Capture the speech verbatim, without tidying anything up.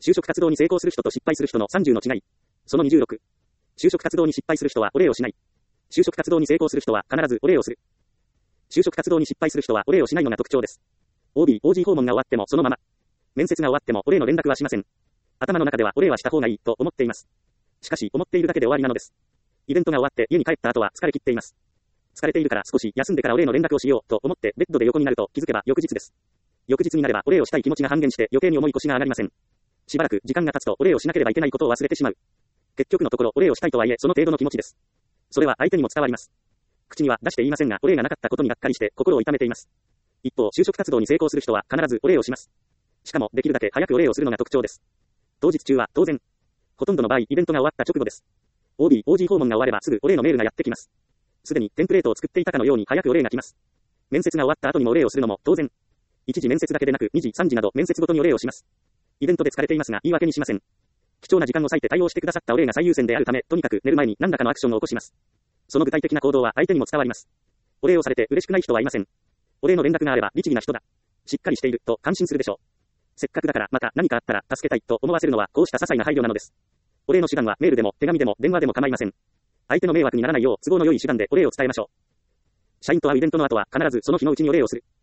就職活動に成功する人と失敗する人のさんじゅうの違い。そのにじゅうろく。就職活動に失敗する人はお礼をしない。就職活動に成功する人は必ずお礼をする。就職活動に失敗する人はお礼をしないのが特徴です。オービー、オージー 訪問が終わってもそのまま。面接が終わってもお礼の連絡はしません。頭の中ではお礼はした方がいいと思っています。しかし思っているだけで終わりなのです。イベントが終わって家に帰った後は疲れ切っています。疲れているから少し休んでからお礼の連絡をしようと思ってベッドで横になると気づけば翌日です。翌日になればお礼をしたい気持ちが半減して余計に重い腰が上がりません。しばらく時間が経つとお礼をしなければいけないことを忘れてしまう。結局のところお礼をしたいとはいえその程度の気持ちです。それは相手にも伝わります。口には出して言いませんがお礼がなかったことにがっかりして心を痛めています。一方就職活動に成功する人は必ずお礼をします。しかもできるだけ早くお礼をするのが特徴です。当日中は当然。ほとんどの場合イベントが終わった直後です。オービー、オージー 訪問が終わればすぐお礼のメールがやってきます。すでにテンプレートを作っていたかのように早くお礼が来ます。面接が終わった後にもお礼をするのも当然。一次面接だけでなくに次さん次など面接ごとにお礼をします。イベントで疲れていますが言い訳にしません。貴重な時間を割いて対応してくださったお礼が最優先であるためとにかく寝る前に何らかのアクションを起こします。その具体的な行動は相手にも伝わります。お礼をされて嬉しくない人はいません。お礼の連絡があれば律儀な人だ。しっかりしていると感心するでしょう。せっかくだからまた何かあったら助けたいと思わせるのはこうした些細な配慮なのです。お礼の手段はメールでも手紙でも電話でも構いません。相手の迷惑にならないよう都合の良い手段でお礼を伝えましょう。社員と会うイベントの後は必ずその日のうちにお礼をする。